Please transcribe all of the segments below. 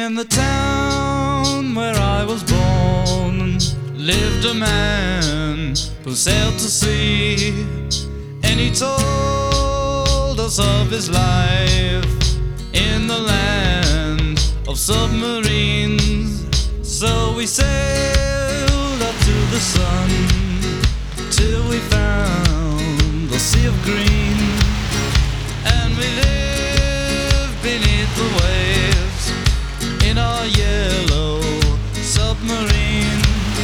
In the town where I was born lived a man who sailed to sea, and he told us of his life in the land of submarines. So we sailed up to the sun till we found the sea of green, and we lived beneath the waves in our yellow submarine.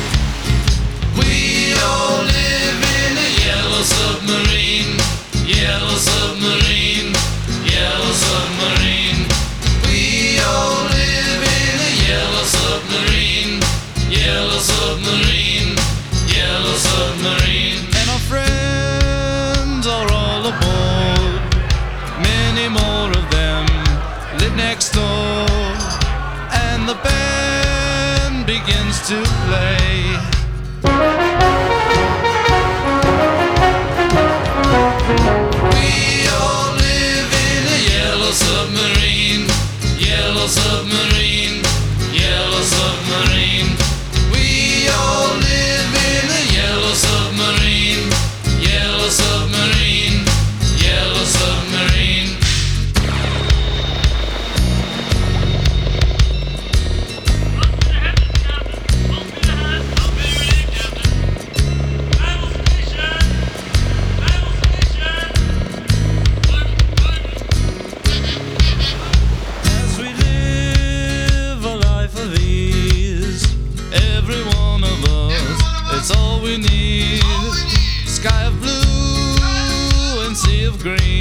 We all live in a yellow submarine, yellow submarine, yellow submarine. We all live in a yellow submarine, yellow submarine, yellow submarine. And our friends are all aboard, many more of them live next door, and the band begins to play. We all live in a yellow submarine, yellow submarine, yellow submarine. We all live in a yellow submarine, yellow submarine, yellow submarine. It's all we need. Sky of blue and sea of green.